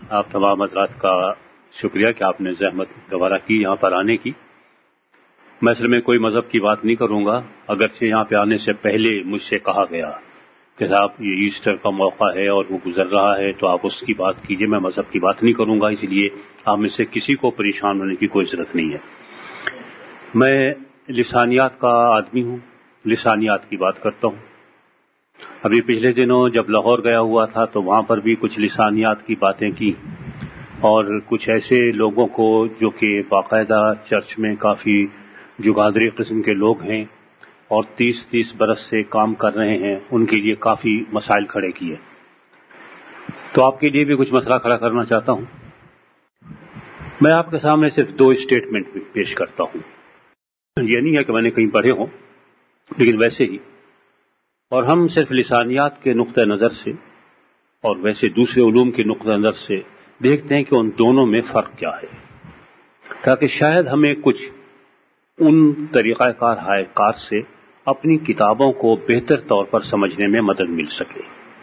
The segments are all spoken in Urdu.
آپ تمام حضرات کا شکریہ کہ آپ نے زحمت گوارا کی یہاں پر آنے کی. میں اصل میں کوئی مذہب کی بات نہیں کروں گا، اگرچہ یہاں پہ آنے سے پہلے مجھ سے کہا گیا کہ صاحب یہ ایسٹر کا موقع ہے اور وہ گزر رہا ہے تو آپ اس کی بات کیجیے، میں مذہب کی بات نہیں کروں گا، اس لیے آپ میں سے کسی کو پریشان ہونے کی کوئی ضرورت نہیں ہے. میں لسانیات کا آدمی ہوں، لسانیات کی بات کرتا ہوں. ابھی پچھلے دنوں جب لاہور گیا ہوا تھا تو وہاں پر بھی کچھ لسانیات کی باتیں کی اور کچھ ایسے لوگوں کو جو کہ باقاعدہ چرچ میں کافی جگادری قسم کے لوگ ہیں اور 30 برس سے کام کر رہے ہیں، ان کے لیے کافی مسائل کھڑے کیے. تو آپ کے لیے بھی کچھ مسئلہ کھڑا کرنا چاہتا ہوں. میں آپ کے سامنے صرف 2 اسٹیٹمنٹ پیش کرتا ہوں. یہ نہیں ہے کہ میں نے کہیں پڑھے ہوں، لیکن ویسے ہی، اور ہم صرف لسانیات کے نقطہ نظر سے اور ویسے دوسرے علوم کے نقطہ نظر سے دیکھتے ہیں کہ ان دونوں میں فرق کیا ہے، تاکہ شاید ہمیں کچھ ان طریقہ کار سے اپنی کتابوں کو بہتر طور پر سمجھنے میں مدد مل سکے.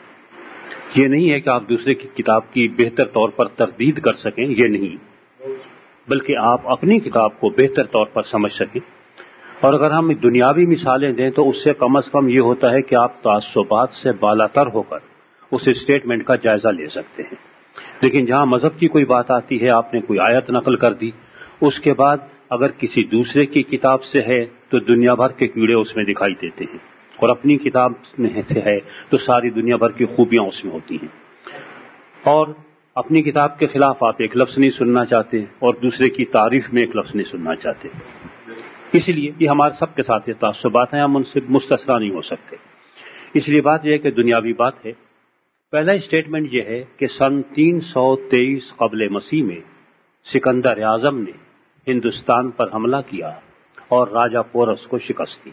یہ نہیں ہے کہ آپ دوسرے کی کتاب کی بہتر طور پر تردید کر سکیں، یہ نہیں، بلکہ آپ اپنی کتاب کو بہتر طور پر سمجھ سکیں. اور اگر ہم دنیاوی مثالیں دیں تو اس سے کم از کم یہ ہوتا ہے کہ آپ تعصبات سے بالاتر ہو کر اس اسٹیٹمنٹ کا جائزہ لے سکتے ہیں. لیکن جہاں مذہب کی کوئی بات آتی ہے، آپ نے کوئی آیت نقل کر دی، اس کے بعد اگر کسی دوسرے کی کتاب سے ہے تو دنیا بھر کے کیڑے اس میں دکھائی دیتے ہیں، اور اپنی کتاب میں سے ہے تو ساری دنیا بھر کی خوبیاں اس میں ہوتی ہیں. اور اپنی کتاب کے خلاف آپ ایک لفظ نہیں سننا چاہتے اور دوسرے کی تعریف میں ایک لفظ نہیں سننا چاہتے. اس لیے یہ ہمارے سب کے ساتھ یہ تعصبات ہیں، ہم ان سے مستثنی نہیں ہو سکتے. اس لیے بات یہ ہے کہ دنیاوی بات ہے. پہلا اسٹیٹمنٹ یہ ہے کہ سن 323 قبل مسیح میں سکندر اعظم نے ہندوستان پر حملہ کیا اور راجہ پورس کو شکست دی.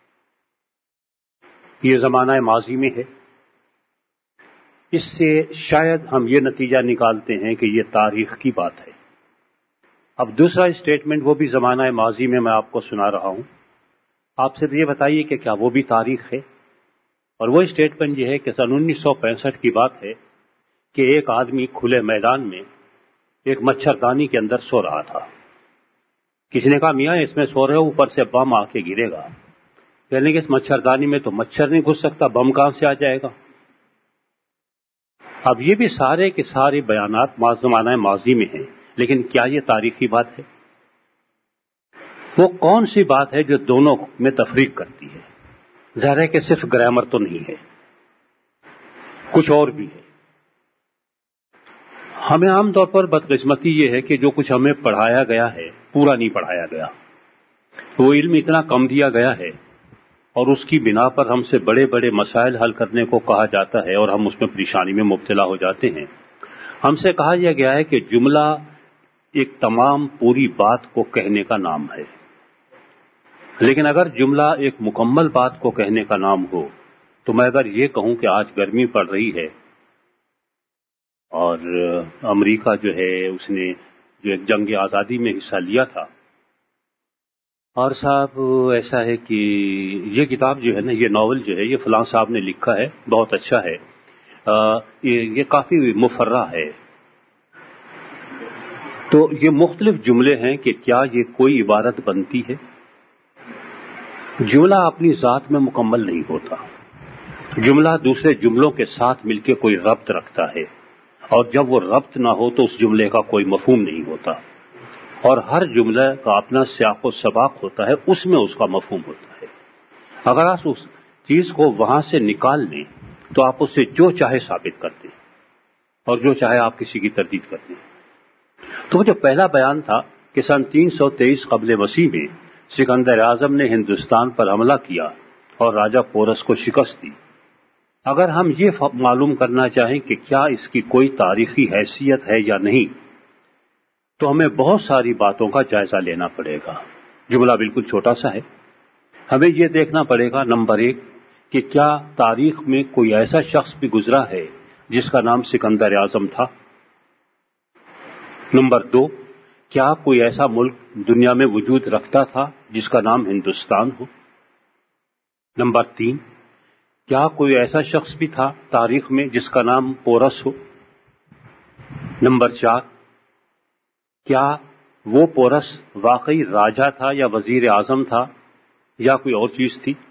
یہ زمانہ ماضی میں ہے. اس سے شاید ہم یہ نتیجہ نکالتے ہیں کہ یہ تاریخ کی بات ہے. اب دوسرا اسٹیٹمنٹ وہ بھی زمانہ ماضی میں آپ کو سنا رہا ہوں. آپ صرف یہ بتائیے کہ کیا وہ بھی تاریخ ہے. اور وہ اسٹیٹمنٹ یہ ہے کہ سن 1965 کی بات ہے کہ ایک آدمی کھلے میدان میں ایک مچھردانی کے اندر سو رہا تھا. کسی نے کہا میاں اس میں سو رہے ہو، اوپر سے بم آ کے گرے گا. یعنی کہ اس مچھردانی میں تو مچھر نہیں گھس سکتا، بم کہاں سے آ جائے گا. اب یہ بھی سارے کے سارے بیانات زمانہ ماضی میں ہیں، لیکن کیا یہ تاریخی بات ہے؟ وہ کون سی بات ہے جو دونوں میں تفریق کرتی ہے؟ ظاہر ہے کہ صرف گرامر تو نہیں ہے، کچھ اور بھی ہے. ہمیں عام طور پر بدقسمتی یہ ہے کہ جو کچھ ہمیں پڑھایا گیا ہے پورا نہیں پڑھایا گیا. وہ علم اتنا کم دیا گیا ہے اور اس کی بنا پر ہم سے بڑے بڑے مسائل حل کرنے کو کہا جاتا ہے اور ہم اس میں پریشانی میں مبتلا ہو جاتے ہیں. ہم سے کہا یہ گیا ہے کہ جملہ ایک تمام پوری بات کو کہنے کا نام ہے، لیکن اگر جملہ ایک مکمل بات کو کہنے کا نام ہو تو میں اگر یہ کہوں کہ آج گرمی پڑ رہی ہے اور امریکہ جو ہے اس نے جو ایک جنگ آزادی میں حصہ لیا تھا، اور صاحب ایسا ہے کہ یہ کتاب جو ہے نا، یہ ناول جو ہے یہ فلاں صاحب نے لکھا ہے، بہت اچھا ہے، یہ کافی مفرح ہے. تو یہ مختلف جملے ہیں کہ کیا یہ کوئی عبارت بنتی ہے؟ جملہ اپنی ذات میں مکمل نہیں ہوتا. جملہ دوسرے جملوں کے ساتھ مل کے کوئی ربط رکھتا ہے، اور جب وہ ربط نہ ہو تو اس جملے کا کوئی مفہوم نہیں ہوتا. اور ہر جملے کا اپنا سیاق و سباق ہوتا ہے، اس میں اس کا مفہوم ہوتا ہے. اگر آپ اس چیز کو وہاں سے نکال لیں تو آپ اس سے جو چاہے ثابت کر دیں اور جو چاہے آپ کسی کی تردید کر دیں. تو جو پہلا بیان تھا کہ سن 323 قبل مسیح میں سکندر اعظم نے ہندوستان پر حملہ کیا اور راجہ پورس کو شکست دی، اگر ہم یہ معلوم کرنا چاہیں کہ کیا اس کی کوئی تاریخی حیثیت ہے یا نہیں تو ہمیں بہت ساری باتوں کا جائزہ لینا پڑے گا. جملہ بالکل چھوٹا سا ہے. ہمیں یہ دیکھنا پڑے گا نمبر 1 کہ کیا تاریخ میں کوئی ایسا شخص بھی گزرا ہے جس کا نام سکندر اعظم تھا. نمبر 2 کیا کوئی ایسا ملک دنیا میں وجود رکھتا تھا جس کا نام ہندوستان ہو. نمبر 3 کیا کوئی ایسا شخص بھی تھا تاریخ میں جس کا نام پورس ہو. نمبر 4، کیا وہ پورس واقعی راجا تھا یا وزیر اعظم تھا یا کوئی اور چیز تھی؟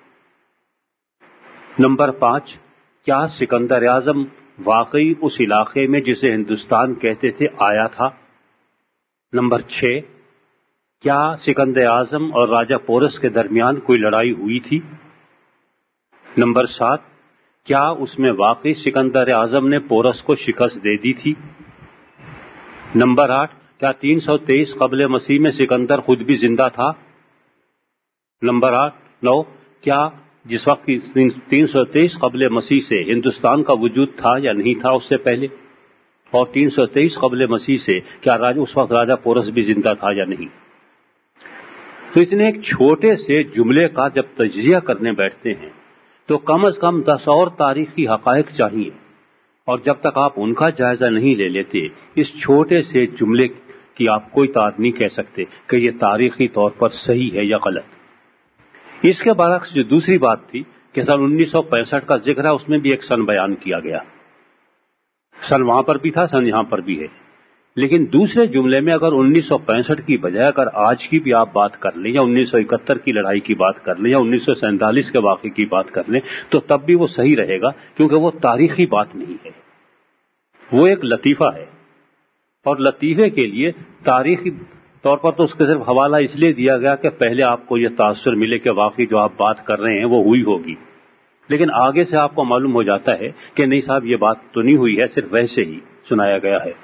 نمبر 5، کیا سکندر اعظم واقعی اس علاقے میں جسے ہندوستان کہتے تھے آیا تھا؟ نمبر 6، کیا سکندر اعظم اور راجا پورس کے درمیان کوئی لڑائی ہوئی تھی؟ نمبر 7، کیا اس میں واقعی سکندر اعظم نے پورس کو شکست دے دی تھی؟ نمبر 8، کیا 323 قبل مسیح میں سکندر خود بھی زندہ تھا؟ نمبر 9، کیا جس وقت 323 قبل مسیح سے ہندوستان کا وجود تھا یا نہیں تھا اس سے پہلے؟ اور 323 قبل مسیح سے کیا اس وقت راجا پورس بھی زندہ تھا یا نہیں؟ تو اتنے ایک چھوٹے سے جملے کا جب تجزیہ کرنے بیٹھتے ہیں تو کم از کم 10 اور تاریخی حقائق چاہیے، اور جب تک آپ ان کا جائزہ نہیں لے لیتے اس چھوٹے سے جملے کی آپ کوئی تعداد نہیں کہہ سکتے کہ یہ تاریخی طور پر صحیح ہے یا غلط۔ اس کے برعکس جو دوسری بات تھی کہ سن 1965 کا ذکر ہے، اس میں بھی ایک سن بیان کیا گیا، سن وہاں پر بھی تھا، سن یہاں پر بھی ہے، لیکن دوسرے جملے میں اگر 1965 کی بجائے اگر آج کی بھی آپ بات کر لیں یا 1971 کی لڑائی کی بات کر لیں یا 1947 کے واقعے کی بات کر لیں تو تب بھی وہ صحیح رہے گا، کیونکہ وہ تاریخی بات نہیں ہے، وہ ایک لطیفہ ہے، اور لطیفے کے لیے تاریخی طور پر تو اس کا صرف حوالہ اس لیے دیا گیا کہ پہلے آپ کو یہ تاثر ملے کہ واقعی جو آپ بات کر رہے ہیں وہ ہوئی ہوگی، لیکن آگے سے آپ کو معلوم ہو جاتا ہے کہ نہیں صاحب یہ بات تو نہیں ہوئی ہے، صرف ویسے ہی سنایا گیا ہے۔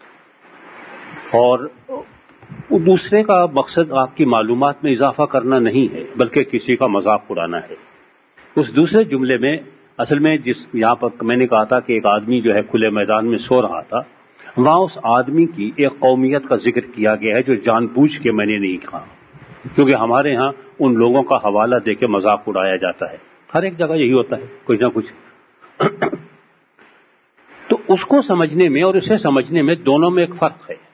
اور دوسرے کا مقصد آپ کی معلومات میں اضافہ کرنا نہیں ہے بلکہ کسی کا مذاق اڑانا ہے۔ اس دوسرے جملے میں اصل میں یہاں پر میں نے کہا تھا کہ ایک آدمی جو ہے کھلے میدان میں سو رہا تھا، وہاں اس آدمی کی ایک قومیت کا ذکر کیا گیا ہے جو جان بوجھ کے میں نے نہیں کہا، کیونکہ ہمارے ہاں ان لوگوں کا حوالہ دے کے مذاق اڑایا جاتا ہے، ہر ایک جگہ یہی ہوتا ہے کچھ نہ کچھ۔ تو اس کو سمجھنے میں اور اسے سمجھنے میں دونوں میں ایک فرق ہے۔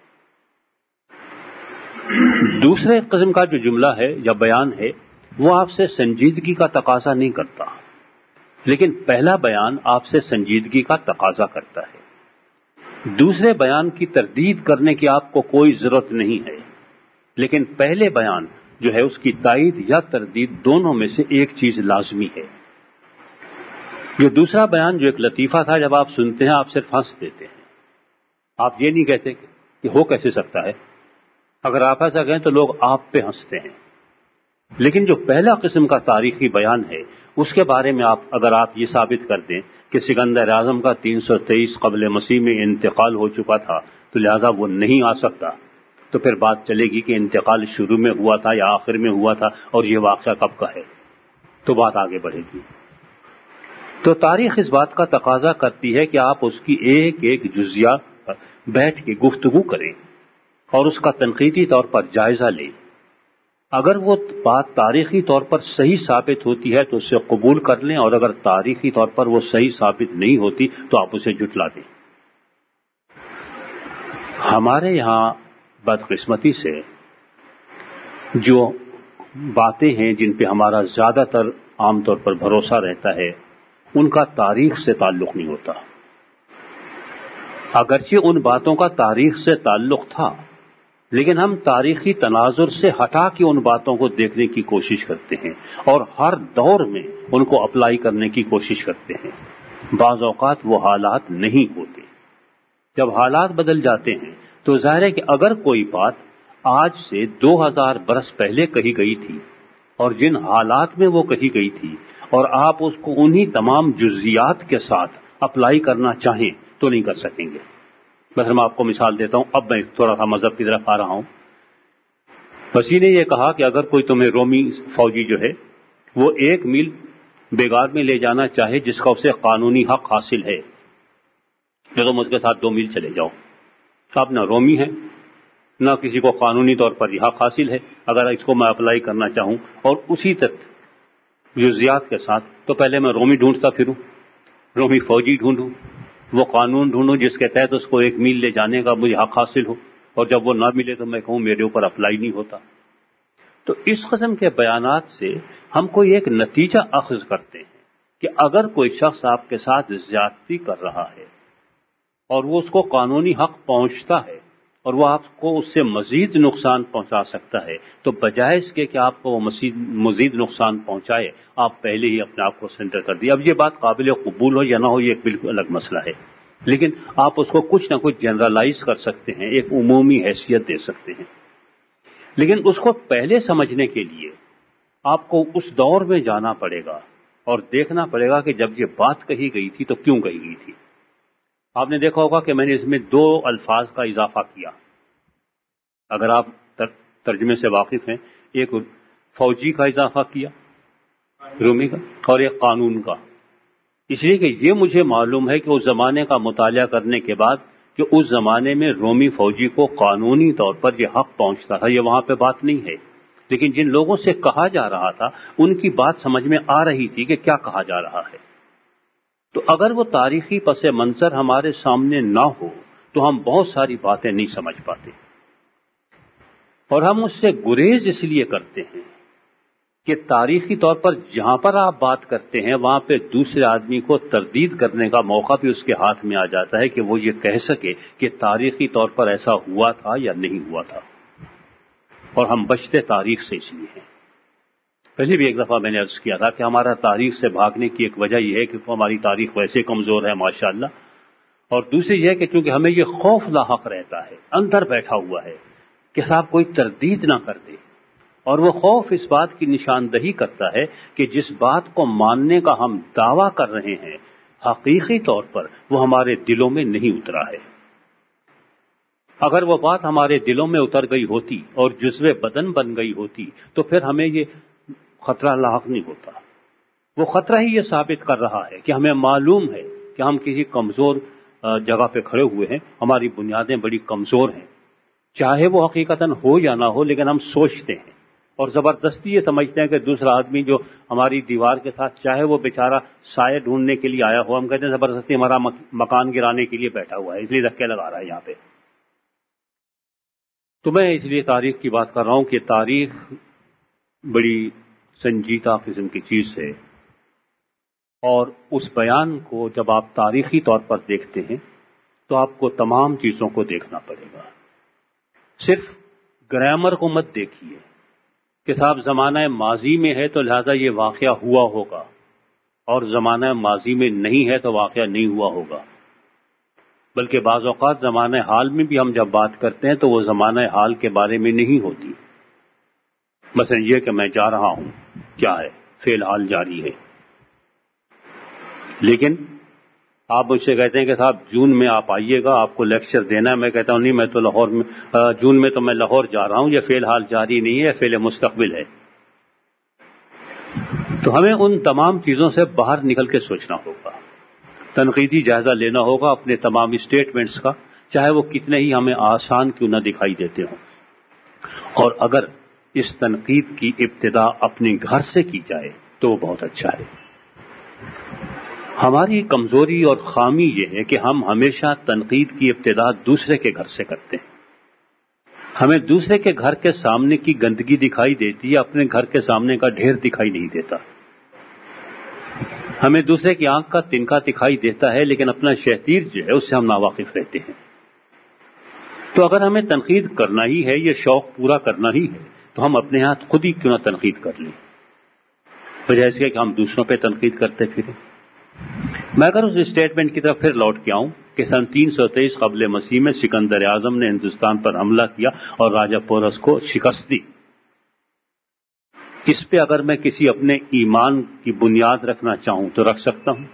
دوسرے قسم کا جو جملہ ہے یا بیان ہے وہ آپ سے سنجیدگی کا تقاضا نہیں کرتا، لیکن پہلا بیان آپ سے سنجیدگی کا تقاضا کرتا ہے۔ دوسرے بیان کی تردید کرنے کی آپ کو کوئی ضرورت نہیں ہے، لیکن پہلے بیان جو ہے اس کی تائید یا تردید دونوں میں سے ایک چیز لازمی ہے۔ یہ دوسرا بیان جو ایک لطیفہ تھا، جب آپ سنتے ہیں آپ صرف ہنس دیتے ہیں، آپ یہ نہیں کہتے کہ ہو کیسے سکتا ہے، اگر آپ ایسا کہیں تو لوگ آپ پہ ہنستے ہیں، لیکن جو پہلا قسم کا تاریخی بیان ہے اس کے بارے میں اگر آپ یہ ثابت کر دیں کہ سکندر اعظم کا 323 قبل مسیح میں انتقال ہو چکا تھا تو لہذا وہ نہیں آ سکتا، تو پھر بات چلے گی کہ انتقال شروع میں ہوا تھا یا آخر میں ہوا تھا اور یہ واقعہ کب کا ہے، تو بات آگے بڑھے گی۔ تو تاریخ اس بات کا تقاضا کرتی ہے کہ آپ اس کی ایک ایک جزیہ بیٹھ کے گفتگو کریں اور اس کا تنقیدی طور پر جائزہ لیں۔ اگر وہ بات تاریخی طور پر صحیح ثابت ہوتی ہے تو اسے قبول کر لیں، اور اگر تاریخی طور پر وہ صحیح ثابت نہیں ہوتی تو آپ اسے جھٹلا دیں۔ ہمارے یہاں بدقسمتی سے جو باتیں ہیں جن پہ ہمارا زیادہ تر عام طور پر بھروسہ رہتا ہے ان کا تاریخ سے تعلق نہیں ہوتا، اگرچہ ان باتوں کا تاریخ سے تعلق تھا، لیکن ہم تاریخی تناظر سے ہٹا کے ان باتوں کو دیکھنے کی کوشش کرتے ہیں اور ہر دور میں ان کو اپلائی کرنے کی کوشش کرتے ہیں۔ بعض اوقات وہ حالات نہیں ہوتے، جب حالات بدل جاتے ہیں تو ظاہر ہے کہ اگر کوئی بات آج سے 2000 برس پہلے کہی گئی تھی اور جن حالات میں وہ کہی گئی تھی اور آپ اس کو انہی تمام جزیات کے ساتھ اپلائی کرنا چاہیں تو نہیں کر سکیں گے۔ مثلا میں آپ کو مثال دیتا ہوں، اب میں تھوڑا سا مذہب کی طرف آ رہا ہوں۔ مسیح نے یہ کہا کہ اگر کوئی تمہیں رومی فوجی جو ہے وہ 1 میل بیگار میں لے جانا چاہے جس کا اسے قانونی حق حاصل ہے تو تم اس کے ساتھ 2 میل چلے جاؤ۔ آپ نہ رومی ہیں نہ کسی کو قانونی طور پر یہ حق حاصل ہے، اگر اس کو میں اپلائی کرنا چاہوں اور اسی تک جزیات کے ساتھ تو پہلے میں رومی ڈھونڈتا پھروں، رومی فوجی ڈھونڈوں، وہ قانون ڈھونڈوں جس کے تحت اس کو 1 میل لے جانے کا مجھے حق حاصل ہو، اور جب وہ نہ ملے تو میں کہوں میرے اوپر اپلائی نہیں ہوتا۔ تو اس قسم کے بیانات سے ہم کوئی ایک نتیجہ اخذ کرتے ہیں کہ اگر کوئی شخص آپ کے ساتھ زیادتی کر رہا ہے اور وہ اس کو قانونی حق پہنچتا ہے اور وہ آپ کو اس سے مزید نقصان پہنچا سکتا ہے، تو بجائے اس کے کہ آپ کو وہ مزید نقصان پہنچائے، آپ پہلے ہی اپنے آپ کو سرنڈر کر دیں۔ اب یہ بات قابل قبول ہو یا نہ ہو، یہ ایک بالکل الگ مسئلہ ہے، لیکن آپ اس کو کچھ نہ کچھ جنرلائز کر سکتے ہیں، ایک عمومی حیثیت دے سکتے ہیں۔ لیکن اس کو پہلے سمجھنے کے لیے آپ کو اس دور میں جانا پڑے گا اور دیکھنا پڑے گا کہ جب یہ بات کہی گئی تھی تو کیوں کہی گئی تھی۔ آپ نے دیکھا ہوگا کہ میں نے اس میں 2 الفاظ کا اضافہ کیا، اگر آپ ترجمے سے واقف ہیں، ایک فوجی کا اضافہ کیا رومی کا، اور ایک قانون کا، اس لیے کہ یہ مجھے معلوم ہے کہ اس زمانے کا مطالعہ کرنے کے بعد کہ اس زمانے میں رومی فوجی کو قانونی طور پر یہ حق پہنچتا تھا، یہ وہاں پہ بات نہیں ہے، لیکن جن لوگوں سے کہا جا رہا تھا ان کی بات سمجھ میں آ رہی تھی کہ کیا کہا جا رہا ہے۔ تو اگر وہ تاریخی پس منظر ہمارے سامنے نہ ہو تو ہم بہت ساری باتیں نہیں سمجھ پاتے، اور ہم اس سے گریز اس لیے کرتے ہیں کہ تاریخی طور پر جہاں پر آپ بات کرتے ہیں وہاں پہ دوسرے آدمی کو تردید کرنے کا موقع بھی اس کے ہاتھ میں آ جاتا ہے کہ وہ یہ کہہ سکے کہ تاریخی طور پر ایسا ہوا تھا یا نہیں ہوا تھا، اور ہم بچتے تاریخ سے اس لیے ہیں۔ پہلے بھی ایک دفعہ میں نے عرض کیا تھا کہ ہمارا تاریخ سے بھاگنے کی ایک وجہ یہ ہے کہ ہماری تاریخ ویسے کمزور ہے ماشاءاللہ، اور دوسری یہ ہے کہ چونکہ ہمیں یہ خوف لاحق رہتا ہے، اندر بیٹھا ہوا ہے کہ صاحب کوئی تردید نہ کر دے، اور وہ خوف اس بات کی نشاندہی کرتا ہے کہ جس بات کو ماننے کا ہم دعویٰ کر رہے ہیں حقیقی طور پر وہ ہمارے دلوں میں نہیں اترا ہے۔ اگر وہ بات ہمارے دلوں میں اتر گئی ہوتی اور جزو بدن بن گئی ہوتی تو پھر ہمیں یہ خطرہ لاحق نہیں ہوتا۔ وہ خطرہ ہی یہ ثابت کر رہا ہے کہ ہمیں معلوم ہے کہ ہم کسی کمزور جگہ پہ کھڑے ہوئے ہیں، ہماری بنیادیں بڑی کمزور ہیں، چاہے وہ حقیقتاً ہو یا نہ ہو، لیکن ہم سوچتے ہیں اور زبردستی یہ سمجھتے ہیں کہ دوسرا آدمی جو ہماری دیوار کے ساتھ، چاہے وہ بیچارہ سائے ڈھونڈنے کے لیے آیا ہو، ہم کہتے ہیں زبردستی ہمارا مکان گرانے کے لیے بیٹھا ہوا ہے، اس لیے دھکے لگا رہا ہے یہاں پہ۔ تو میں اس لیے تاریخ کی بات کر رہا ہوں کہ تاریخ بڑی سنجیدہ قسم کی چیز ہے، اور اس بیان کو جب آپ تاریخی طور پر دیکھتے ہیں تو آپ کو تمام چیزوں کو دیکھنا پڑے گا، صرف گرامر کو مت دیکھیے کہ صاحب زمانہ ماضی میں ہے تو لہذا یہ واقعہ ہوا ہوگا، اور زمانہ ماضی میں نہیں ہے تو واقعہ نہیں ہوا ہوگا، بلکہ بعض اوقات زمانہ حال میں بھی ہم جب بات کرتے ہیں تو وہ زمانہ حال کے بارے میں نہیں ہوتی۔ مثلا یہ کہ میں جا رہا ہوں، کیا ہے؟ فی الحال جاری ہے، لیکن آپ مجھ سے کہتے ہیں کہ صاحب جون میں آپ آئیے گا، آپ کو لیکچر دینا ہے، میں کہتا ہوں نہیں، میں تو لاہور میں جون میں تو میں لاہور جا رہا ہوں، یہ فی الحال جاری نہیں ہے، فعل مستقبل ہے۔ تو ہمیں ان تمام چیزوں سے باہر نکل کے سوچنا ہوگا، تنقیدی جائزہ لینا ہوگا اپنے تمام اسٹیٹمنٹس کا، چاہے وہ کتنے ہی ہمیں آسان کیوں نہ دکھائی دیتے ہوں، اور اگر اس تنقید کی ابتدا اپنے گھر سے کی جائے تو وہ بہت اچھا ہے۔ ہماری کمزوری اور خامی یہ ہے کہ ہم ہمیشہ تنقید کی ابتدا دوسرے کے گھر سے کرتے ہیں، ہمیں دوسرے کے گھر کے سامنے کی گندگی دکھائی دیتی ہے، اپنے گھر کے سامنے کا ڈھیر دکھائی نہیں دیتا، ہمیں دوسرے کی آنکھ کا تنکا دکھائی دیتا ہے لیکن اپنا شہتیر جو ہے اس سے ہم ناواقف رہتے ہیں۔ تو اگر ہمیں تنقید کرنا ہی ہے، یہ شوق پورا کرنا ہی ہے، تو ہم اپنے ہاتھ خود ہی کیوں نہ تنقید کر لیں، بجائے اس کے کہ ہم دوسروں پہ تنقید کرتے پھریں۔ میں اگر اس اسٹیٹمنٹ کی طرف پھر لوٹ کے آؤں کہ سن 323 قبل مسیح میں سکندر اعظم نے ہندوستان پر حملہ کیا اور راجہ پورس کو شکست دی، اس پہ اگر میں کسی اپنے ایمان کی بنیاد رکھنا چاہوں تو رکھ سکتا ہوں۔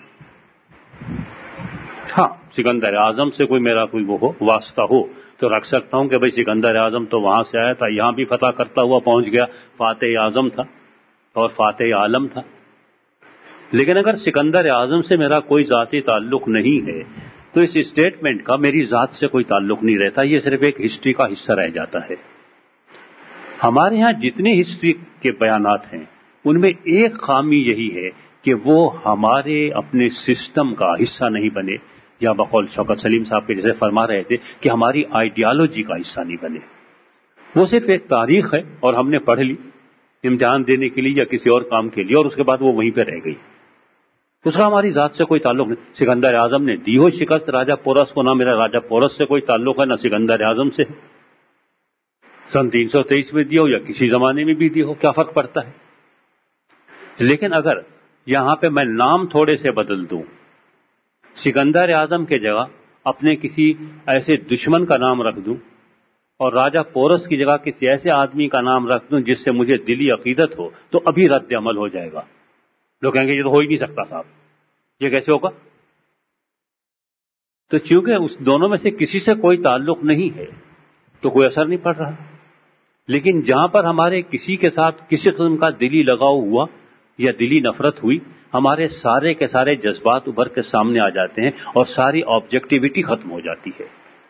ہاں، سکندر اعظم سے کوئی میرا کوئی وہ واسطہ ہو تو رکھ سکتا ہوں کہ بھئی سکندر اعظم تو وہاں سے آیا تھا، یہاں بھی فتح کرتا ہوا پہنچ گیا، فاتح اعظم تھا اور فاتح عالم تھا۔ لیکن اگر سکندر اعظم سے میرا کوئی ذاتی تعلق نہیں ہے تو اس اسٹیٹمنٹ کا میری ذات سے کوئی تعلق نہیں رہتا، یہ صرف ایک ہسٹری کا حصہ رہ جاتا ہے۔ ہمارے ہاں جتنے ہسٹری کے بیانات ہیں ان میں ایک خامی یہی ہے کہ وہ ہمارے اپنے سسٹم کا حصہ نہیں بنے، یا بقول شوکت سلیم صاحب کے جیسے فرما رہے تھے کہ ہماری آئیڈیالوجی کا حصہ نہیں بنے۔ وہ صرف ایک تاریخ ہے اور ہم نے پڑھ لی امتحان دینے کے لیے یا کسی اور کام کے لیے، اور اس کے بعد وہ وہیں پہ رہ گئی۔ اس کا ہماری ذات سے کوئی تعلق نہیں. سکندر اعظم نے دی ہو شکست راجہ پورس کو، نہ میرا راجہ پورس سے کوئی تعلق ہے، نہ سکندر اعظم سے. سن 323 میں دی ہو یا کسی زمانے میں بھی دی ہو، کیا فرق پڑتا ہے؟ لیکن اگر یہاں پہ میں نام تھوڑے سے بدل دوں، سکندر اعظم کے جگہ اپنے کسی ایسے دشمن کا نام رکھ دوں اور راجہ پورس کی جگہ کسی ایسے آدمی کا نام رکھ دوں جس سے مجھے دلی عقیدت ہو، تو ابھی رد عمل ہو جائے گا. لوگ کہیں گے یہ تو ہو ہی نہیں سکتا صاحب، یہ کیسے ہوگا؟ تو چونکہ اس دونوں میں سے کسی سے کوئی تعلق نہیں ہے تو کوئی اثر نہیں پڑ رہا. لیکن جہاں پر ہمارے کسی کے ساتھ کسی قسم کا دلی لگاؤ ہوا یا دلی نفرت ہوئی، ہمارے سارے کے سارے جذبات ابھر کے سامنے آ جاتے ہیں اور ساری آبجیکٹیوٹی ختم ہو جاتی ہے.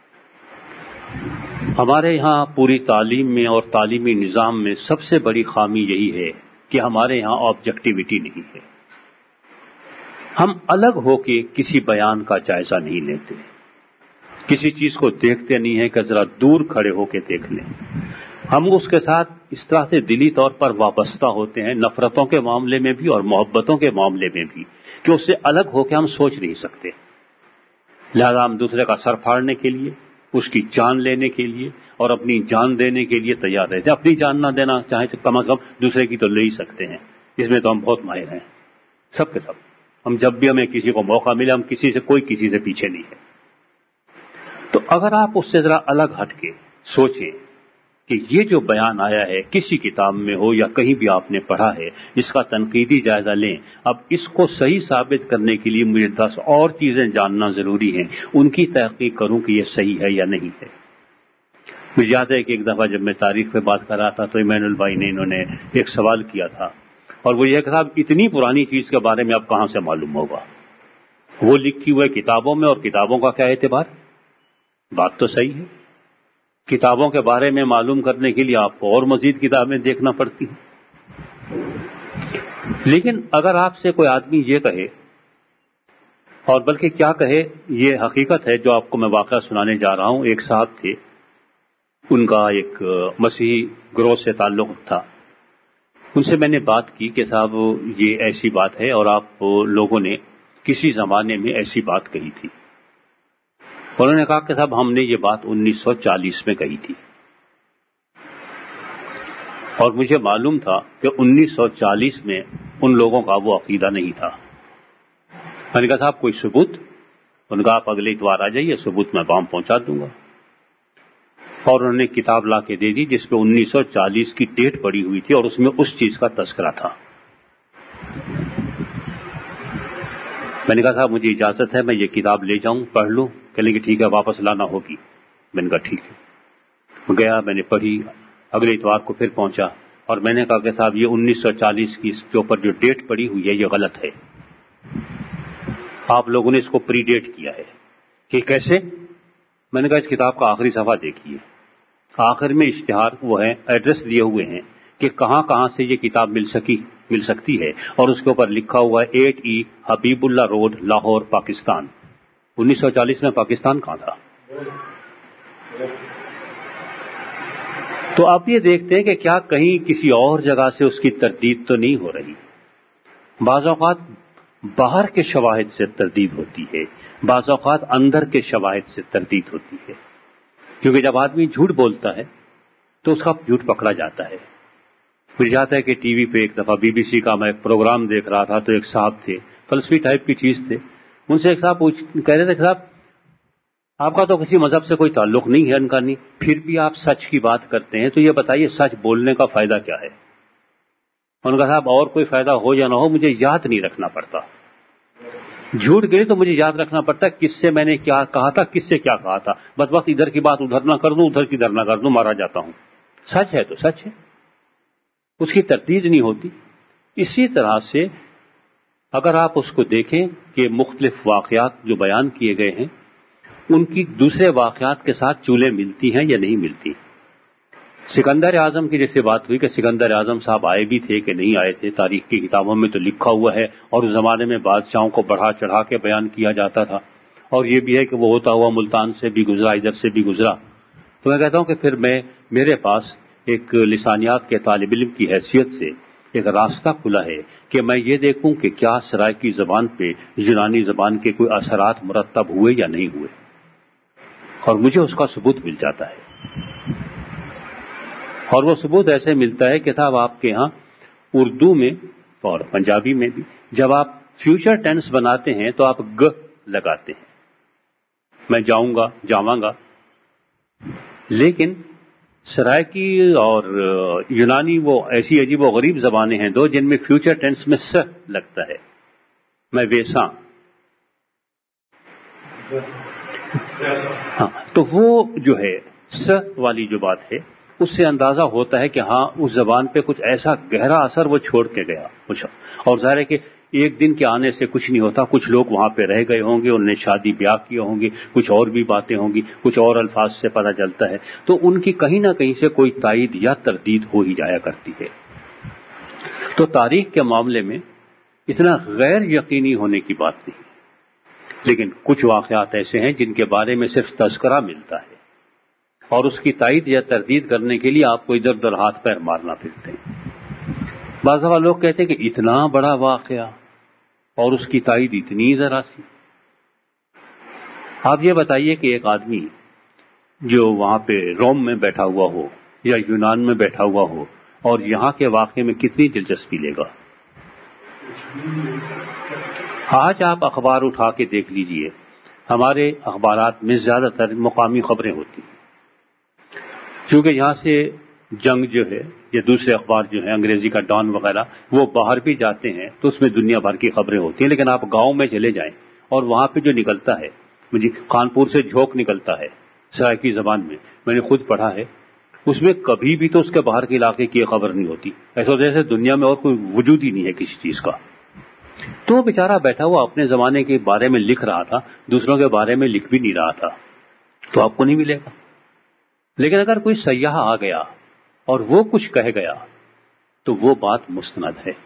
ہمارے یہاں پوری تعلیم میں اور تعلیمی نظام میں سب سے بڑی خامی یہی ہے کہ ہمارے یہاں آبجیکٹیوٹی نہیں ہے. ہم الگ ہو کے کسی بیان کا جائزہ نہیں لیتے، کسی چیز کو دیکھتے نہیں ہیں کہ ذرا دور کھڑے ہو کے دیکھ لیں. ہم اس کے ساتھ اس طرح سے دلی طور پر وابستہ ہوتے ہیں، نفرتوں کے معاملے میں بھی اور محبتوں کے معاملے میں بھی، کہ اس سے الگ ہو کے ہم سوچ نہیں سکتے. لہذا ہم دوسرے کا سر پھاڑنے کے لیے، اس کی جان لینے کے لیے اور اپنی جان دینے کے لیے تیار رہتے ہیں. اپنی جان نہ دینا چاہیں تو کم از کم دوسرے کی تو لے ہی سکتے ہیں. اس میں تو ہم بہت ماہر ہیں سب کے سب. ہم جب بھی ہمیں کسی کو موقع ملے، ہم کوئی کسی سے پیچھے نہیں ہے. تو اگر آپ اس سے ذرا الگ ہٹ کے سوچیں کہ یہ جو بیان آیا ہے کسی کتاب میں ہو یا کہیں بھی آپ نے پڑھا ہے، اس کا تنقیدی جائزہ لیں. اب اس کو صحیح ثابت کرنے کے لیے مجھے 10 اور چیزیں جاننا ضروری ہیں، ان کی تحقیق کروں کہ یہ صحیح ہے یا نہیں ہے. مجھے یاد ہے کہ ایک دفعہ جب میں تاریخ پہ بات کر رہا تھا تو ایمینول بھائی نے انہوں نے ایک سوال کیا تھا، اور وہ یہ کہ صاحب اتنی پرانی چیز کے بارے میں اب کہاں سے معلوم ہوگا؟ وہ لکھی ہوئے کتابوں میں، اور کتابوں کا کیا اعتبار؟ بات تو صحیح ہے، کتابوں کے بارے میں معلوم کرنے کے لیے آپ کو اور مزید کتابیں دیکھنا پڑتی ہیں. لیکن اگر آپ سے کوئی آدمی یہ کہے، اور بلکہ کیا کہے، یہ حقیقت ہے جو آپ کو میں واقعہ سنانے جا رہا ہوں. ایک صاحب تھے، ان کا ایک مسیحی گروہ سے تعلق تھا. ان سے میں نے بات کی کہ صاحب یہ ایسی بات ہے اور آپ لوگوں نے کسی زمانے میں ایسی بات کہی تھی. انہوں نے کہا کہ صاحب ہم نے یہ بات 1940 میں کہی تھی، اور مجھے معلوم تھا کہ 1940 میں ان لوگوں کا وہ عقیدہ نہیں تھا. میں نے کہا صاحب کوئی ثبوت؟ انہوں نے کہا آپ اگلے اتوار آ جائیے، ثبوت میں وہاں پہنچا دوں گا. اور انہوں نے کتاب لا کے دے دی جس پہ 1940 کی ڈیٹ پڑی ہوئی تھی اور اس میں اس چیز کا تذکرہ تھا. میں نے کہا صاحب مجھے اجازت ہے میں یہ کتاب لے جاؤں، پڑھ لوں؟ کہنے کہ ٹھیک ہے، واپس لانا ہوگی. میں نے کہا ٹھیک ہے. میں گیا، میں نے پڑھی، اگلے اتوار کو پھر پہنچا اور میں نے کہا کہ صاحب یہ 1940 کی اس کے اوپر جو ڈیٹ پڑی ہوئی ہے یہ غلط ہے، آپ لوگوں نے اس کو پری ڈیٹ کیا ہے. کہ کیسے؟ میں نے کہا اس کتاب کا آخری صفحہ دیکھیے، آخر میں اشتہار وہ ہیں، ایڈریس دیے ہوئے ہیں کہ کہاں کہاں سے یہ کتاب مل سکتی ہے، اور اس کے اوپر لکھا ہوا ہے 8E Habibullah road, Lahore, Pakistan. 1940 میں پاکستان کہاں تھا؟ تو آپ یہ دیکھتے ہیں کہ کیا کہیں کسی اور جگہ سے اس کی تردید تو نہیں ہو رہی. بعض اوقات باہر کے شواہد سے تردید ہوتی ہے، بعض اوقات اندر کے شواہد سے تردید ہوتی ہے. کیونکہ جب آدمی جھوٹ بولتا ہے تو اس کا جھوٹ پکڑا جاتا ہے. مجھے یاد ہے کہ ٹی وی پہ ایک دفعہ BBC کا میں ایک پروگرام دیکھ رہا تھا تو ایک صاحب تھے، فلسفی ٹائپ کی چیز تھے. ان سے ایک صاحب کہہ رہے تھے کہ صاحب آپ کا تو کسی مذہب سے کوئی تعلق نہیں ہے، ان کا نہیں، پھر بھی آپ سچ کی بات کرتے ہیں، تو یہ بتائیے سچ بولنے کا فائدہ کیا ہے؟ ان کا صاحب اور کوئی فائدہ ہو یا نہ ہو مجھے یاد نہیں رکھنا پڑتا. جھوٹ کے لیے تو مجھے یاد رکھنا پڑتا ہے کس سے میں نے کیا کہا تھا، کس سے کیا کہا تھا. بس وقت ادھر کی بات ادھر نہ کر دوں، ادھر کی ادھر نہ کر دوں، مارا جاتا ہوں. سچ ہے تو سچ ہے، اس کی تردید نہیں ہوتی. اسی طرح سے اگر آپ اس کو دیکھیں کہ مختلف واقعات جو بیان کیے گئے ہیں ان کی دوسرے واقعات کے ساتھ چولیں ملتی ہیں یا نہیں ملتی. سکندر اعظم کی جیسے بات ہوئی کہ سکندر اعظم صاحب آئے بھی تھے کہ نہیں آئے تھے، تاریخ کی کتابوں میں تو لکھا ہوا ہے، اور اس زمانے میں بادشاہوں کو بڑھا چڑھا کے بیان کیا جاتا تھا. اور یہ بھی ہے کہ وہ ہوتا ہوا ملتان سے بھی گزرا، ادھر سے بھی گزرا. تو میں کہتا ہوں کہ پھر میرے پاس ایک لسانیات کے طالب علم کی حیثیت سے ایک راستہ کھلا ہے کہ میں یہ دیکھوں کہ کیا سرائیکی زبان پہ یونانی زبان کے کوئی اثرات مرتب ہوئے یا نہیں ہوئے، اور مجھے اس کا ثبوت مل جاتا ہے۔ اور وہ ثبوت ایسے ملتا ہے کہ صاحب آپ کے ہاں اردو میں اور پنجابی میں بھی جب آپ فیوچر ٹینس بناتے ہیں تو آپ گ لگاتے ہیں، میں جاؤں گا، جاواں گا، لیکن سرائیکی اور یونانی وہ ایسی عجیب و غریب زبانیں ہیں دو جن میں فیوچر ٹینس میں س لگتا ہے، میں ویسا، ہاں، تو وہ جو ہے س والی جو بات ہے اس سے اندازہ ہوتا ہے کہ ہاں اس زبان پہ کچھ ایسا گہرا اثر وہ چھوڑ کے گیا کچھ، اور ظاہر ہے کہ ایک دن کے آنے سے کچھ نہیں ہوتا، کچھ لوگ وہاں پہ رہ گئے ہوں گے، انہوں نے شادی بیاہ کیے ہوں گے، کچھ اور بھی باتیں ہوں گی، کچھ اور الفاظ سے پتہ چلتا ہے، تو ان کی کہیں نہ کہیں سے کوئی تائید یا تردید ہو ہی جایا کرتی ہے۔ تو تاریخ کے معاملے میں اتنا غیر یقینی ہونے کی بات نہیں، لیکن کچھ واقعات ایسے ہیں جن کے بارے میں صرف تذکرہ ملتا ہے اور اس کی تائید یا تردید کرنے کے لیے آپ کو ادھر ادھر ہاتھ پیر مارنا پھرتے ہیں۔ بعض دفعہ لوگ کہتے ہیں کہ اتنا بڑا واقعہ اور اس کی تائید اتنی ذرا سی۔ آپ یہ بتائیے کہ ایک آدمی جو وہاں پہ روم میں بیٹھا ہوا ہو یا یونان میں بیٹھا ہوا ہو اور یہاں کے واقعے میں کتنی دلچسپی لے گا؟ آج آپ اخبار اٹھا کے دیکھ لیجئے، ہمارے اخبارات میں زیادہ تر مقامی خبریں ہوتی ہیں، کیونکہ یہاں سے جنگ جو ہے یا دوسرے اخبار جو ہیں انگریزی کا ڈان وغیرہ وہ باہر بھی جاتے ہیں تو اس میں دنیا بھر کی خبریں ہوتی ہیں، لیکن آپ گاؤں میں چلے جائیں اور وہاں پہ جو نکلتا ہے، مجھے کانپور سے جھوک نکلتا ہے سرائیکی زبان میں نے خود پڑھا ہے، اس میں کبھی بھی تو اس کے باہر کے علاقے کی خبر نہیں ہوتی، ایسا جیسے دنیا میں اور کوئی وجود ہی نہیں ہے کسی چیز کا۔ تو وہ بیچارہ بیٹھا ہوا اپنے زمانے کے بارے میں لکھ رہا تھا، دوسروں کے بارے میں لکھ بھی نہیں رہا تھا، تو آپ کو نہیں ملے گا۔ لیکن اگر کوئی سیاح آ گیا اور وہ کچھ کہہ گیا تو وہ بات مستند ہے۔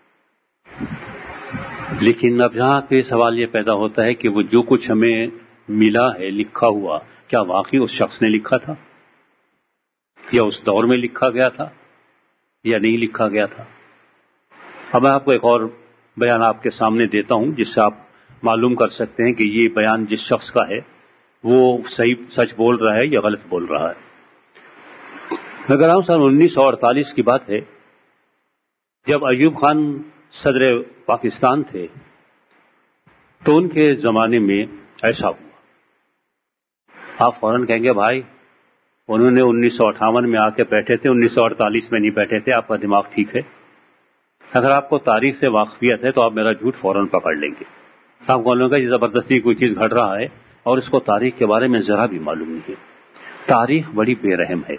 لیکن اب یہاں پہ سوال یہ پیدا ہوتا ہے کہ وہ جو کچھ ہمیں ملا ہے لکھا ہوا، کیا واقعی اس شخص نے لکھا تھا یا اس دور میں لکھا گیا تھا یا نہیں لکھا گیا تھا؟ اب میں آپ کو ایک اور بیان آپ کے سامنے دیتا ہوں جس سے آپ معلوم کر سکتے ہیں کہ یہ بیان جس شخص کا ہے وہ صحیح سچ بول رہا ہے یا غلط بول رہا ہے۔ میں کہہ رہا ہوں سن 1948 کی بات ہے، جب ایوب خان صدر پاکستان تھے تو ان کے زمانے میں ایسا ہوا۔ آپ فوراً کہیں گے بھائی انہوں نے 1958 میں آ کے بیٹھے تھے، 1948 میں نہیں بیٹھے تھے، آپ کا دماغ ٹھیک ہے؟ اگر آپ کو تاریخ سے واقفیت ہے تو آپ میرا جھوٹ فوراً پکڑ لیں گے۔ آپ بولیں گے یہ زبردستی کوئی چیز گھڑ رہا ہے اور اس کو تاریخ کے بارے میں ذرا بھی معلوم نہیں ہے۔ تاریخ بڑی بے رحم ہے،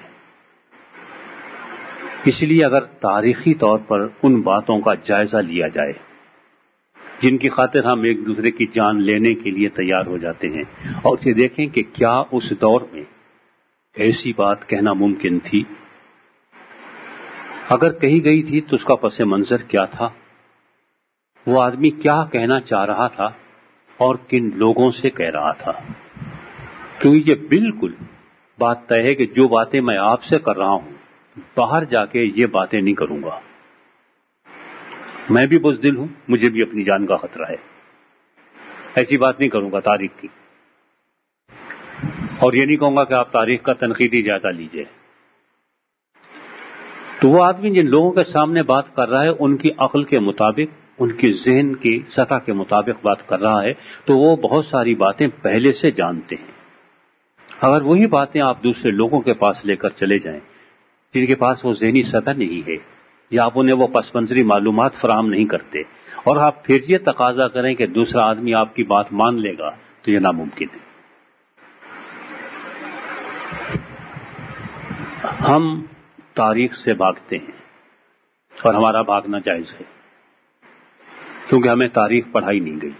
اس لیے اگر تاریخی طور پر ان باتوں کا جائزہ لیا جائے جن کی خاطر ہم ایک دوسرے کی جان لینے کے لیے تیار ہو جاتے ہیں، اور یہ دیکھیں کہ کیا اس دور میں ایسی بات کہنا ممکن تھی، اگر کہی گئی تھی تو اس کا پس منظر کیا تھا، وہ آدمی کیا کہنا چاہ رہا تھا اور کن لوگوں سے کہہ رہا تھا۔ کیونکہ یہ بالکل بات طے ہے کہ جو باتیں میں آپ سے کر رہا ہوں باہر جا کے یہ باتیں نہیں کروں گا۔ میں بھی بزدل ہوں، مجھے بھی اپنی جان کا خطرہ ہے، ایسی بات نہیں کروں گا تاریخ کی، اور یہ نہیں کہوں گا کہ آپ تاریخ کا تنقیدی جائزہ لیجئے۔ تو وہ آدمی جن لوگوں کے سامنے بات کر رہا ہے ان کی عقل کے مطابق، ان کی ذہن کی سطح کے مطابق بات کر رہا ہے، تو وہ بہت ساری باتیں پہلے سے جانتے ہیں۔ اگر وہی باتیں آپ دوسرے لوگوں کے پاس لے کر چلے جائیں جن کے پاس وہ ذہنی سطح نہیں ہے یا آپ انہیں وہ پس منظری معلومات فراہم نہیں کرتے، اور آپ پھر یہ تقاضا کریں کہ دوسرا آدمی آپ کی بات مان لے گا، تو یہ ناممکن ہے۔ ہم تاریخ سے بھاگتے ہیں اور ہمارا بھاگنا جائز ہے، کیونکہ ہمیں تاریخ پڑھائی نہیں گئی،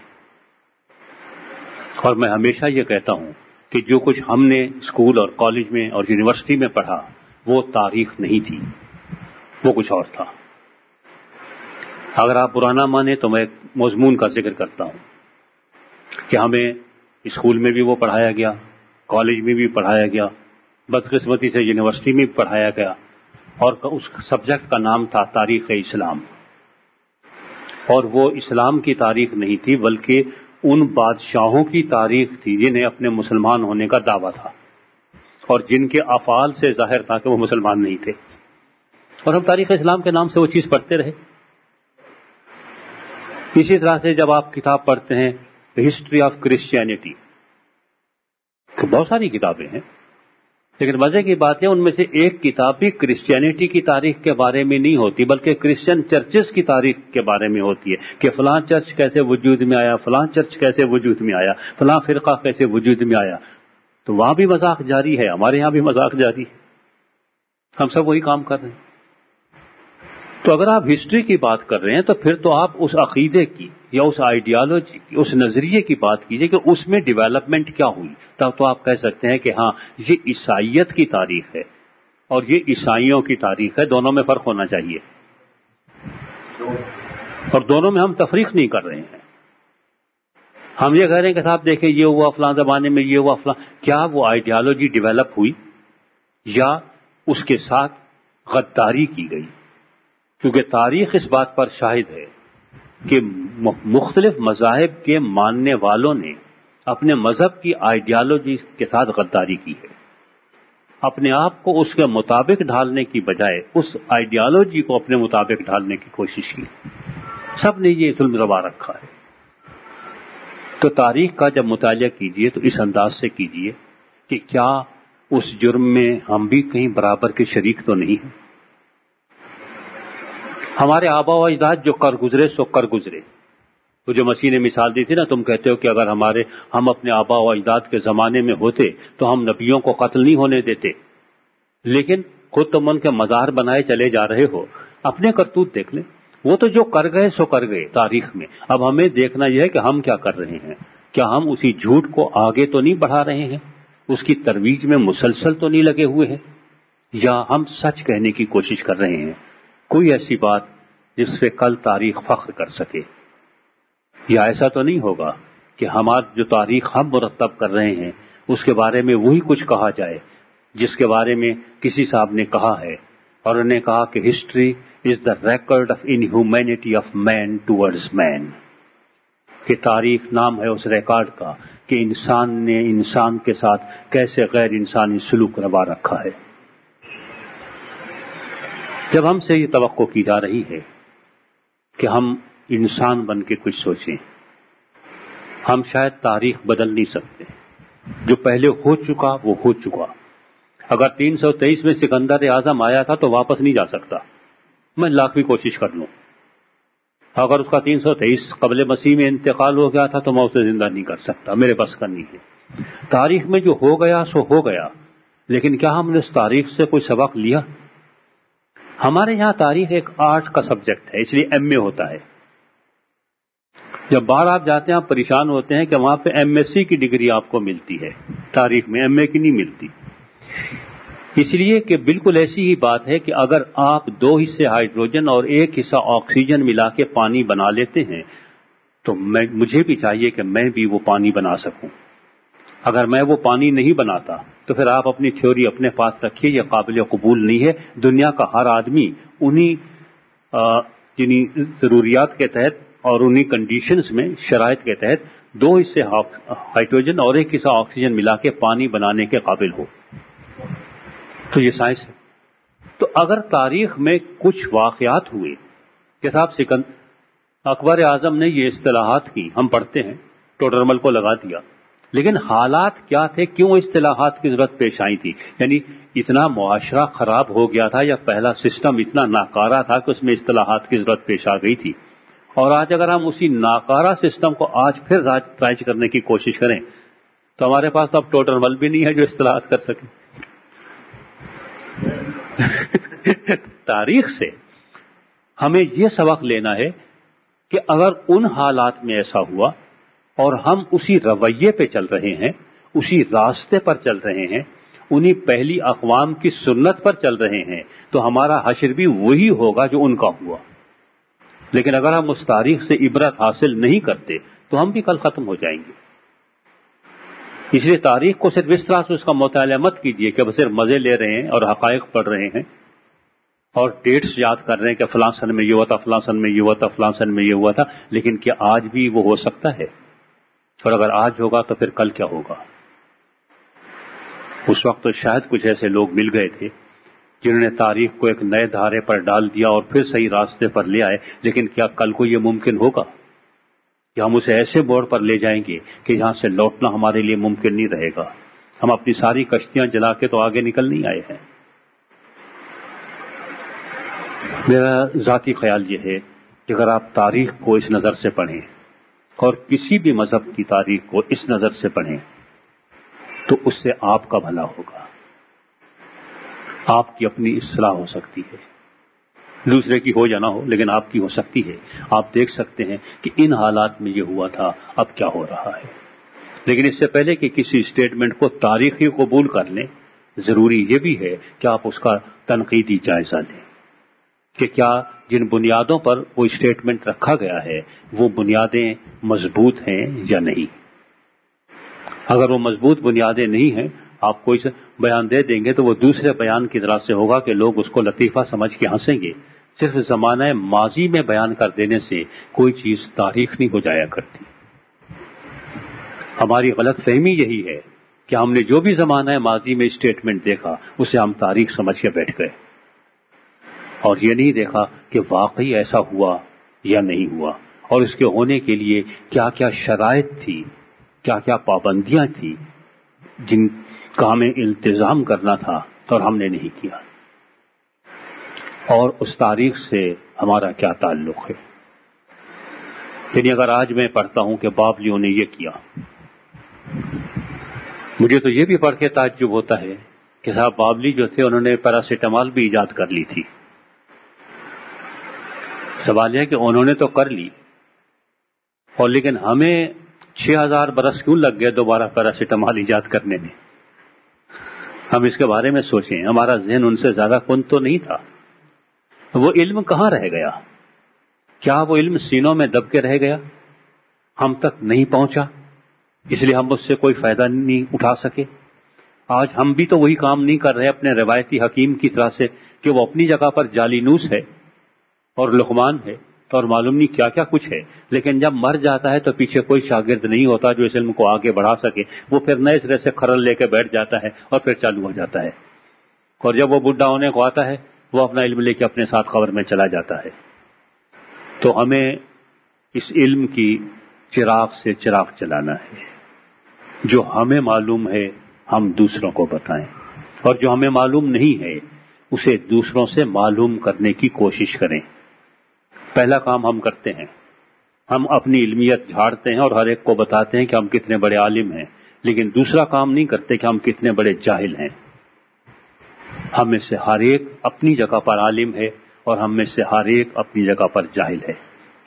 اور میں ہمیشہ یہ کہتا ہوں کہ جو کچھ ہم نے اسکول اور کالج میں اور یونیورسٹی میں پڑھا وہ تاریخ نہیں تھی، وہ کچھ اور تھا۔ اگر آپ پرانا مانیں تو میں ایک مضمون کا ذکر کرتا ہوں کہ ہمیں اسکول میں بھی وہ پڑھایا گیا، کالج میں بھی پڑھایا گیا، بدقسمتی سے یونیورسٹی میں بھی پڑھایا گیا، اور اس سبجیکٹ کا نام تھا تاریخ اسلام. اور وہ اسلام کی تاریخ نہیں تھی بلکہ ان بادشاہوں کی تاریخ تھی جنہیں اپنے مسلمان ہونے کا دعویٰ تھا اور جن کے افعال سے ظاہر تھا کہ وہ مسلمان نہیں تھے. اور ہم تاریخ اسلام کے نام سے وہ چیز پڑھتے رہے. اسی طرح سے جب آپ کتاب پڑھتے ہیں ہسٹری آف کرسچینٹی، بہت ساری کتابیں ہیں، لیکن مزے کی بات ہے ان میں سے ایک کتاب بھی کرسچینٹی کی تاریخ کے بارے میں نہیں ہوتی بلکہ کرسچن چرچز کی تاریخ کے بارے میں ہوتی ہے کہ فلاں چرچ کیسے وجود میں آیا، فلاں چرچ کیسے وجود میں آیا، فلاں فرقہ کیسے وجود میں آیا. تو وہاں بھی مذاق جاری ہے، ہمارے یہاں بھی مذاق جاری ہے، ہم سب وہی کام کر رہے ہیں. تو اگر آپ ہسٹری کی بات کر رہے ہیں تو پھر تو آپ اس عقیدے کی یا اس آئیڈیالوجی کی، اس نظریے کی بات کیجئے کہ اس میں ڈیولپمنٹ کیا ہوئی. تب تو آپ کہہ سکتے ہیں کہ ہاں یہ عیسائیت کی تاریخ ہے اور یہ عیسائیوں کی تاریخ ہے، دونوں میں فرق ہونا چاہیے. اور دونوں میں ہم تفریق نہیں کر رہے ہیں. ہم یہ کہہ رہے ہیں کہ صاحب دیکھیں یہ ہوا فلاں زمانے میں، یہ ہوا فلاں. کیا وہ آئیڈیالوجی ڈیولپ ہوئی یا اس کے ساتھ غداری کی گئی؟ کیونکہ تاریخ اس بات پر شاہد ہے کہ مختلف مذاہب کے ماننے والوں نے اپنے مذہب کی آئیڈیالوجی کے ساتھ غداری کی ہے. اپنے آپ کو اس کے مطابق ڈھالنے کی بجائے اس آئیڈیالوجی کو اپنے مطابق ڈھالنے کی کوشش کی. سب نے یہ ظلم روا رکھا ہے. تو تاریخ کا جب مطالعہ کیجئے تو اس انداز سے کیجئے کہ کیا اس جرم میں ہم بھی کہیں برابر کے شریک تو نہیں ہیں. ہمارے آبا و اجداد جو کر گزرے سو کر گزرے. تو جو مسیح نے مثال دی تھی نا، تم کہتے ہو کہ اگر ہم اپنے آبا و اجداد کے زمانے میں ہوتے تو ہم نبیوں کو قتل نہیں ہونے دیتے، لیکن خود تم ان کے مزار بنائے چلے جا رہے ہو. اپنے کرتوت دیکھ لیں. وہ تو جو کر گئے سو کر گئے تاریخ میں. اب ہمیں دیکھنا یہ ہے کہ ہم کیا کر رہے ہیں. کیا ہم اسی جھوٹ کو آگے تو نہیں بڑھا رہے ہیں، اس کی ترویج میں مسلسل تو نہیں لگے ہوئے ہیں، یا ہم سچ کہنے کی کوشش کر رہے ہیں. کوئی ایسی بات جس پہ کل تاریخ فخر کر سکے. یا ایسا تو نہیں ہوگا کہ ہمارا جو تاریخ ہم مرتب کر رہے ہیں اس کے بارے میں وہی کچھ کہا جائے جس کے بارے میں کسی صاحب نے کہا ہے، اور انہوں نے کہا کہ history is the record of inhumanity of man towards man. کہ تاریخ نام ہے اس ریکارڈ کا کہ انسان نے انسان کے ساتھ کیسے غیر انسانی سلوک روا رکھا ہے. جب ہم سے یہ توقع کی جا رہی ہے کہ ہم انسان بن کے کچھ سوچیں، ہم شاید تاریخ بدل نہیں سکتے. جو پہلے ہو چکا وہ ہو چکا. اگر 323 میں سکندر اعظم آیا تھا تو واپس نہیں جا سکتا، میں لاکھ بھی کوشش کر لوں. اگر اس کا 323 قبل مسیح میں انتقال ہو گیا تھا تو میں اسے زندہ نہیں کر سکتا، میرے بس کا نہیں ہے. تاریخ میں جو ہو گیا سو ہو گیا، لیکن کیا ہم نے اس تاریخ سے کوئی سبق لیا؟ ہمارے یہاں تاریخ ایک آرٹ کا سبجیکٹ ہے، اس لیے ایم اے ہوتا ہے. جب باہر آپ جاتے ہیں آپ پریشان ہوتے ہیں کہ وہاں پہ ایم ایس سی کی ڈگری آپ کو ملتی ہے، تاریخ میں ایم اے کی نہیں ملتی. اس لیے کہ بالکل ایسی ہی بات ہے کہ اگر آپ 2 حصے ہائیڈروجن اور 1 حصہ آکسیجن ملا کے پانی بنا لیتے ہیں تو مجھے بھی چاہیے کہ میں بھی وہ پانی بنا سکوں. اگر میں وہ پانی نہیں بناتا تو پھر آپ اپنی تھیوری اپنے پاس رکھیے، یہ قابل قبول نہیں ہے. دنیا کا ہر آدمی انہی ضروریات کے تحت اور انہی کنڈیشنز میں، شرائط کے تحت 2 حصے ہائیڈروجن اور 1 حصہ آکسیجن ملا کے پانی بنانے کے قابل ہو. تو یہ سائنس ہے. تو اگر تاریخ میں کچھ واقعات ہوئے کہ صاحب اکبر اعظم نے یہ اصطلاحات کی، ہم پڑھتے ہیں ٹوڈرمل کو لگا دیا، لیکن حالات کیا تھے، کیوں اصطلاحات کی ضرورت پیش آئی تھی؟ یعنی اتنا معاشرہ خراب ہو گیا تھا یا پہلا سسٹم اتنا ناکارہ تھا کہ اس میں اصطلاحات کی ضرورت پیش آ گئی تھی؟ اور آج اگر ہم اسی ناکارہ سسٹم کو آج پھر رائج کرنے کی کوشش کریں تو ہمارے پاس تو اب ٹوڈرمل بھی نہیں ہے جو اصطلاحات کر سکے. تاریخ سے ہمیں یہ سبق لینا ہے کہ اگر ان حالات میں ایسا ہوا اور ہم اسی رویے پہ چل رہے ہیں، اسی راستے پر چل رہے ہیں، انہی پہلی اقوام کی سنت پر چل رہے ہیں، تو ہمارا حشر بھی وہی ہوگا جو ان کا ہوا. لیکن اگر ہم اس تاریخ سے عبرت حاصل نہیں کرتے تو ہم بھی کل ختم ہو جائیں گے. اس لیے تاریخ کو صرف اس طرح سے اس کا مطالعہ مت کیجیے کہ بس صرف مزے لے رہے ہیں اور حقائق پڑھ رہے ہیں. اور ڈیٹس یاد کر رہے ہیں کہ فلاں سن میں یہ ہوا تھا، فلاں سن میں یہ ہوا تھا، فلاں سن میں یہ ہوا تھا، لیکن کیا آج بھی وہ ہو سکتا ہے؟ اور اگر آج ہوگا تو پھر کل کیا ہوگا؟ اس وقت تو شاید کچھ ایسے لوگ مل گئے تھے جنہوں نے تاریخ کو ایک نئے دھارے پر ڈال دیا اور پھر صحیح راستے پر لے آئے، لیکن کیا کل کو یہ ممکن ہوگا کہ ہم اسے ایسے موڑ پر لے جائیں گے کہ یہاں سے لوٹنا ہمارے لیے ممکن نہیں رہے گا؟ ہم اپنی ساری کشتیاں جلا کے تو آگے نکل نہیں آئے ہیں۔ میرا ذاتی خیال یہ ہے کہ اگر آپ تاریخ کو اس نظر سے پڑھیں اور کسی بھی مذہب کی تاریخ کو اس نظر سے پڑھیں تو اس سے آپ کا بھلا ہوگا، آپ کی اپنی اصلاح ہو سکتی ہے، دوسرے کی ہو یا نہ ہو لیکن آپ کی ہو سکتی ہے۔ آپ دیکھ سکتے ہیں کہ ان حالات میں یہ ہوا تھا، اب کیا ہو رہا ہے۔ لیکن اس سے پہلے کہ کسی اسٹیٹمنٹ کو تاریخی قبول کر لیں، ضروری یہ بھی ہے کہ آپ اس کا تنقیدی جائزہ لیں کہ کیا جن بنیادوں پر وہ اسٹیٹمنٹ رکھا گیا ہے وہ بنیادیں مضبوط ہیں یا نہیں۔ اگر وہ مضبوط بنیادیں نہیں ہیں، آپ کوئی بیان دے دیں گے تو وہ دوسرے بیان کی طرح سے ہوگا کہ لوگ اس کو لطیفہ سمجھ کے ہنسیں گے۔ صرف زمانہ ماضی میں بیان کر دینے سے کوئی چیز تاریخ نہیں ہو جایا کرتی۔ ہماری غلط فہمی یہی ہے کہ ہم نے جو بھی زمانہ ماضی میں اسٹیٹمنٹ دیکھا اسے ہم تاریخ سمجھ کے بیٹھ گئے اور یہ نہیں دیکھا کہ واقعی ایسا ہوا یا نہیں ہوا، اور اس کے ہونے کے لیے کیا کیا شرائط تھی، کیا کیا پابندیاں تھیں جن کا ہمیں التزام کرنا تھا اور ہم نے نہیں کیا، اور اس تاریخ سے ہمارا کیا تعلق ہے۔ یعنی اگر آج میں پڑھتا ہوں کہ بابلیوں نے یہ کیا، مجھے تو یہ بھی پڑھ کے تعجب ہوتا ہے کہ صاحب بابلی جو تھے انہوں نے پیراسیٹامال بھی ایجاد کر لی تھی۔ سوال یہ ہے کہ انہوں نے تو کر لی، اور لیکن ہمیں 6000 برس کیوں لگ گئے دوبارہ پیراسیٹامال ایجاد کرنے میں؟ ہم اس کے بارے میں سوچیں، ہمارا ذہن ان سے زیادہ کن تو نہیں تھا۔ وہ علم کہاں رہ گیا؟ کیا وہ علم سینوں میں دب کے رہ گیا، ہم تک نہیں پہنچا، اس لیے ہم اس سے کوئی فائدہ نہیں اٹھا سکے؟ آج ہم بھی تو وہی کام نہیں کر رہے اپنے روایتی حکیم کی طرح سے کہ وہ اپنی جگہ پر جالینوس ہے اور لقمان ہے اور معلوم نہیں کیا کیا کچھ ہے، لیکن جب مر جاتا ہے تو پیچھے کوئی شاگرد نہیں ہوتا جو اس علم کو آگے بڑھا سکے۔ وہ پھر نئے سرے سے کھرل لے کے بیٹھ جاتا ہے اور پھر چالو ہو جاتا ہے، اور جب وہ بڈھا ہونے کو آتا ہے وہ اپنا علم لے کے اپنے ساتھ قبر میں چلا جاتا ہے۔ تو ہمیں اس علم کی چراغ سے چراغ چلانا ہے، جو ہمیں معلوم ہے ہم دوسروں کو بتائیں، اور جو ہمیں معلوم نہیں ہے اسے دوسروں سے معلوم کرنے کی کوشش کریں۔ پہلا کام ہم کرتے ہیں، ہم اپنی علمیت جھاڑتے ہیں اور ہر ایک کو بتاتے ہیں کہ ہم کتنے بڑے عالم ہیں، لیکن دوسرا کام نہیں کرتے کہ ہم کتنے بڑے جاہل ہیں۔ ہم میں سے ہر ایک اپنی جگہ پر عالم ہے اور ہم میں سے ہر ایک اپنی جگہ پر جاہل ہے۔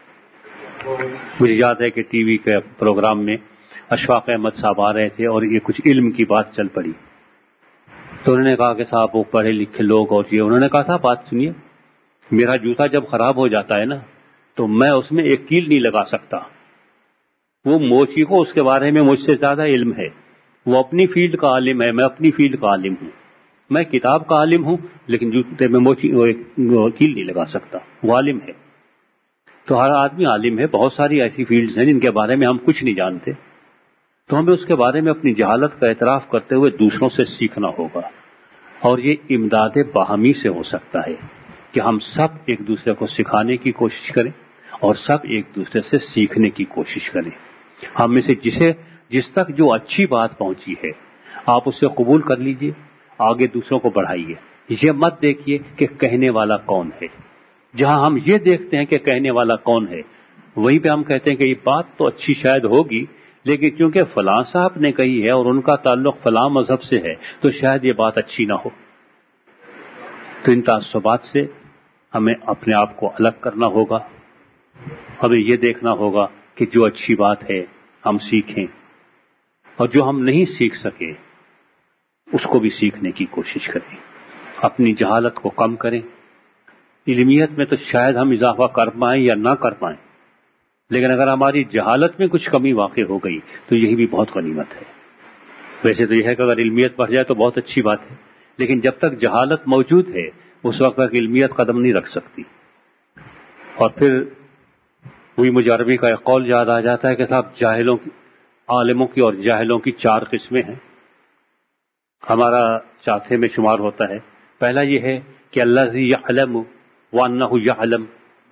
مجھے یاد ہے کہ ٹی وی کے پروگرام میں اشفاق احمد صاحب آ رہے تھے اور یہ کچھ علم کی بات چل پڑی، تو انہوں نے کہا کہ صاحب وہ پڑھے لکھے لوگ، اور یہ انہوں نے کہا تھا بات سنیے، میرا جوتا جب خراب ہو جاتا ہے نا تو میں اس میں ایک کیل نہیں لگا سکتا۔ وہ موچی کو اس کے بارے میں مجھ سے زیادہ علم ہے، وہ اپنی فیلڈ کا عالم ہے، میں اپنی فیلڈ کا عالم ہوں، میں کتاب کا عالم ہوں لیکن جوتے میں موچی کیل نہیں لگا سکتا، وہ عالم ہے۔ تو ہر آدمی عالم ہے، بہت ساری ایسی فیلڈز ہیں جن کے بارے میں ہم کچھ نہیں جانتے، تو ہمیں اس کے بارے میں اپنی جہالت کا اعتراف کرتے ہوئے دوسروں سے سیکھنا ہوگا، اور یہ امداد باہمی سے ہو سکتا ہے کہ ہم سب ایک دوسرے کو سکھانے کی کوشش کریں اور سب ایک دوسرے سے سیکھنے کی کوشش کریں۔ ہم میں سے جس تک جو اچھی بات پہنچی ہے آپ اسے قبول کر لیجئے، آگے دوسروں کو بڑھائیے۔ یہ مت دیکھیے کہ کہنے والا کون ہے، جہاں ہم یہ دیکھتے ہیں کہ کہنے والا کون ہے وہیں پہ ہم کہتے ہیں کہ یہ بات تو اچھی شاید ہوگی، لیکن کیونکہ فلاں صاحب نے کہی ہے اور ان کا تعلق فلاں مذہب سے ہے تو شاید یہ بات اچھی نہ ہو۔ تو ان تعصبات سے ہمیں اپنے آپ کو الگ کرنا ہوگا، ہمیں یہ دیکھنا ہوگا کہ جو اچھی بات ہے ہم سیکھیں، اور جو ہم نہیں سیکھ سکے اس کو بھی سیکھنے کی کوشش کریں، اپنی جہالت کو کم کریں۔ علمیت میں تو شاید ہم اضافہ کر پائیں یا نہ کر پائیں، لیکن اگر ہماری جہالت میں کچھ کمی واقع ہو گئی تو یہی بھی بہت غنیمت ہے۔ ویسے تو یہ ہے کہ اگر علمیت بڑھ جائے تو بہت اچھی بات ہے، لیکن جب تک جہالت موجود ہے اس وقت تک علمیت قدم نہیں رکھ سکتی. اور پھر وہی مجھے عربی کا ایک قول یاد آ جاتا ہے کہ صاحب جاہلوں کی، عالموں کی اور جاہلوں کی 4 قسمیں ہیں. ہمارا چوتھے میں شمار ہوتا ہے. پہلا یہ ہے کہ الذی یعلم وانہ یعلم،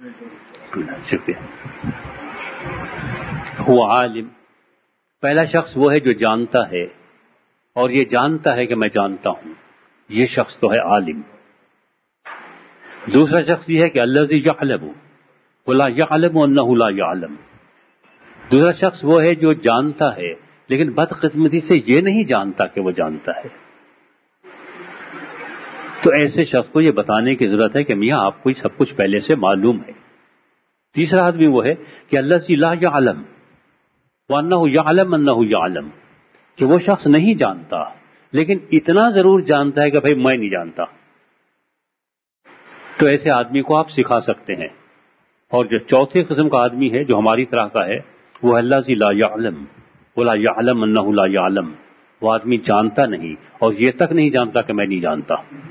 هو عالم. پہلا شخص وہ ہے جو جانتا ہے اور یہ جانتا ہے کہ میں جانتا ہوں، یہ شخص تو ہے عالم. دوسرا شخص یہ ہے کہ الذی یعلم ولا یعلم انہ لا یعلم. دوسرا شخص وہ ہے جو جانتا ہے لیکن بدقسمتی سے یہ نہیں جانتا کہ وہ جانتا ہے. تو ایسے شخص کو یہ بتانے کی ضرورت ہے کہ میاں آپ کو سب کچھ پہلے سے معلوم ہے. تیسرا آدمی وہ ہے کہ الذی لا یعلم وانہ یعلم انہ یعلم، کہ وہ شخص نہیں جانتا لیکن اتنا ضرور جانتا ہے کہ بھائی میں نہیں جانتا. تو ایسے آدمی کو آپ سکھا سکتے ہیں. اور جو چوتھے قسم کا آدمی ہے جو ہماری طرح کا ہے وہ الذی لا یعلم ولا یعلم انہ لا یعلم. وہ آدمی جانتا نہیں اور یہ تک نہیں جانتا کہ میں نہیں جانتا.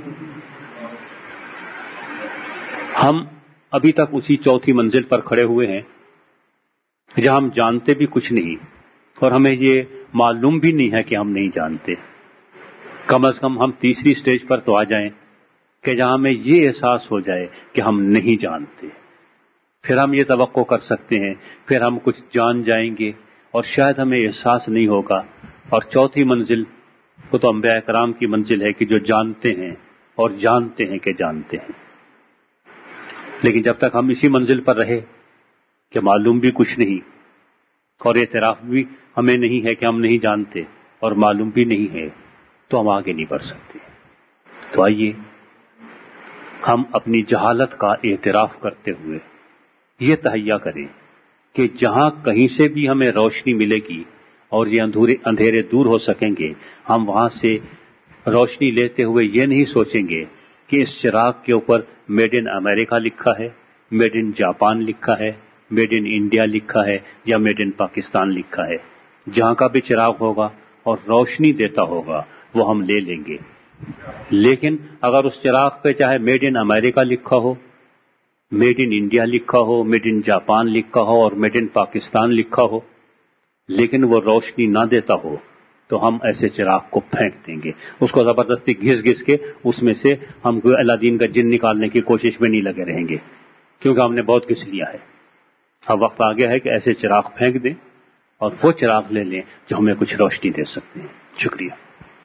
ہم ابھی تک اسی چوتھی منزل پر کھڑے ہوئے ہیں جہاں ہم جانتے بھی کچھ نہیں اور ہمیں یہ معلوم بھی نہیں ہے کہ ہم نہیں جانتے. کم از کم ہم تیسری سٹیج پر تو آ جائیں کہ جہاں ہمیں یہ احساس ہو جائے کہ ہم نہیں جانتے. پھر ہم یہ توقع کر سکتے ہیں، پھر ہم کچھ جان جائیں گے اور شاید ہمیں احساس نہیں ہوگا. اور چوتھی منزل وہ تو انبیاء کرام کی منزل ہے کہ جو جانتے ہیں اور جانتے ہیں کہ جانتے ہیں. لیکن جب تک ہم اسی منزل پر رہے کہ معلوم بھی کچھ نہیں اور اعتراف بھی ہمیں نہیں ہے کہ ہم نہیں جانتے اور معلوم بھی نہیں ہے، تو ہم آگے نہیں بڑھ سکتے. تو آئیے ہم اپنی جہالت کا اعتراف کرتے ہوئے یہ تہیہ کریں کہ جہاں کہیں سے بھی ہمیں روشنی ملے گی اور یہ اندھیرے دور ہو سکیں گے، ہم وہاں سے روشنی لیتے ہوئے یہ نہیں سوچیں گے کہ اس چراغ کے اوپر میڈ ان امریکہ لکھا ہے، میڈ ان جاپان لکھا ہے، میڈ ان انڈیا لکھا ہے یا میڈ ان پاکستان لکھا ہے. جہاں کا بھی چراغ ہوگا اور روشنی دیتا ہوگا وہ ہم لے لیں گے. لیکن اگر اس چراغ پہ چاہے میڈ ان امریکہ لکھا ہو، میڈ ان انڈیا لکھا ہو، میڈ ان جاپان لکھا ہو اور میڈ ان پاکستان لکھا ہو، لیکن وہ روشنی نہ دیتا ہو، تو ہم ایسے چراغ کو پھینک دیں گے. اس کو زبردستی گھس گھس کے اس میں سے ہم الادین کا جن نکالنے کی کوشش میں نہیں لگے رہیں گے، کیونکہ ہم نے بہت گھس لیا ہے. اب وقت آ گیا ہے کہ ایسے چراغ پھینک دیں اور وہ چراغ لے لیں جو ہمیں کچھ روشنی دے سکتے ہیں. شکریہ.